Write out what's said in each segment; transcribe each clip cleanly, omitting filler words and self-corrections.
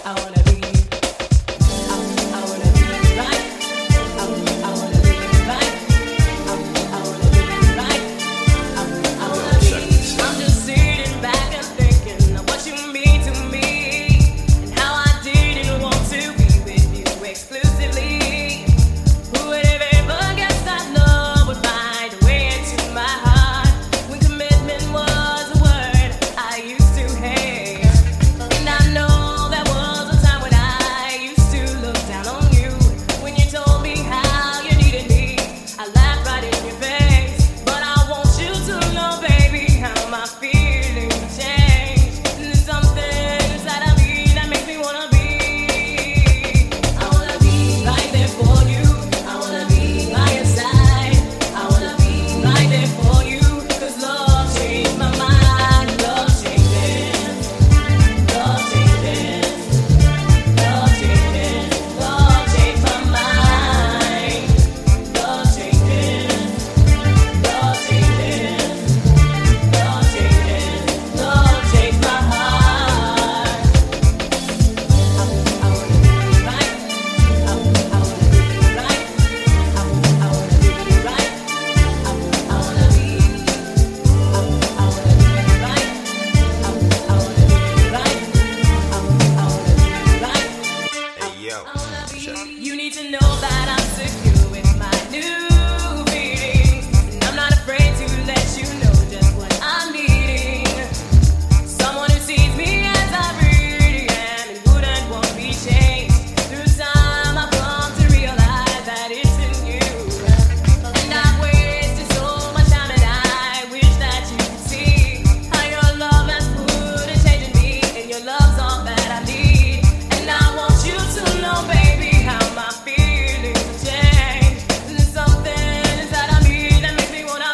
You need to know that I'm secure with my new feelings, and I'm not afraid to let you know just what I'm needing. Someone who sees me as I really am and wouldn't want me changed. Through time I've come to realize that it's in you, and I've wasted so much time, and I wish that you could see how your love has put a change in me, and your love's all that I need. And I want you to know, baby, how my feelings change. And there's something inside of me that makes me wanna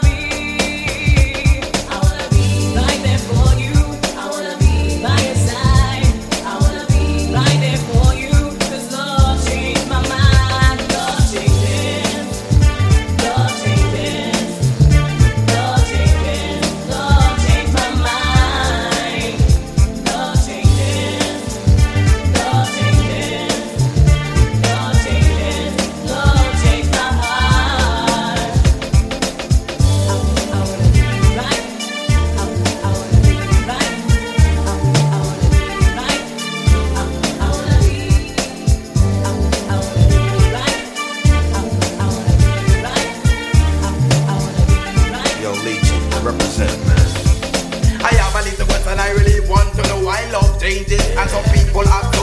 be. I wanna be right there for you. I wanna be by your side. I wanna be right there for you. 'Cause love changed my mind. Love changes. Love changes. Love changes. Love changed my mind. Love changes. Love changes. Love changes. Love changed my heart. I wanna be right. I wanna be right. I wanna be right. I wanna be. I wanna be right. I wanna be right. I wanna be right. Yo, Legion, represent, man. I have a little question I really want to know why love changes, and some people ask